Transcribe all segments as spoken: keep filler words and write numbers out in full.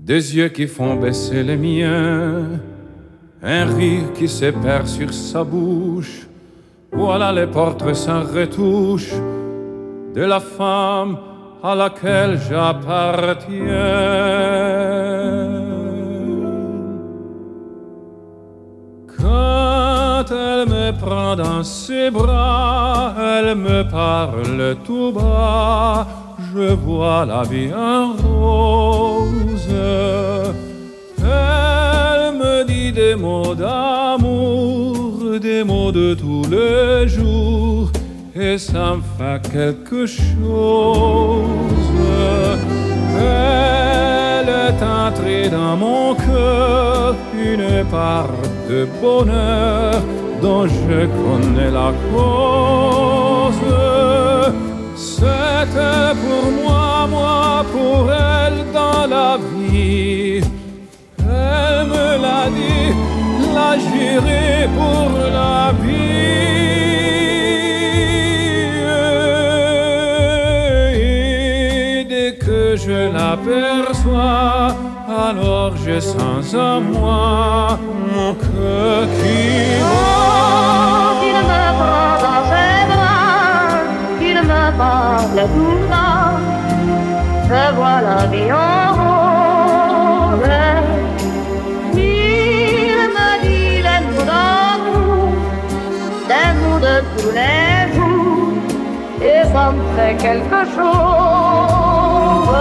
Des yeux qui font baisser les miens, un rire qui se perd sur sa bouche. Voilà les portraits sans retouche de la femme à laquelle j'appartiens. Quand elle me prend dans ses bras, elle me parle tout bas, je vois la vie en rose. Elle me dit des mots d'amour, des mots de tous les jours, et ça me fait quelque chose. Elle est entrée dans mon cœur, une part de bonheur dont je connais la cause. C'était pour moi, moi pour elle dans la vie. Elle me l'a dit, l'a juré pour la vie. Et dès que je l'aperçois, alors je sens en moi mon cœur qui bat. Il me prend dans ses bras, il me parle tout bas, je vois la vie en rose. Il me dit les mots d'amour, des mots de tous les jours, et ça me fait quelque chose.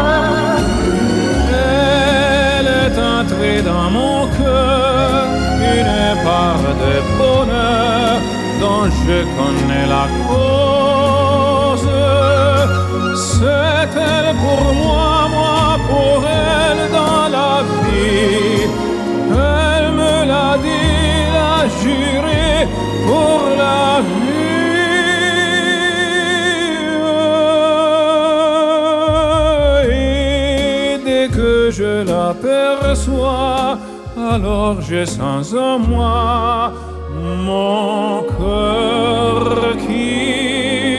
Elle est entrée dans mon cœur, une part de bonheur dont je connais la cause. C'est elle pour moi, moi pour elle dans la vie. Elle me l'a dit, l'a juré pour la vie. Et dès que je l'aperçois, alors je sens en moi mon cœur qui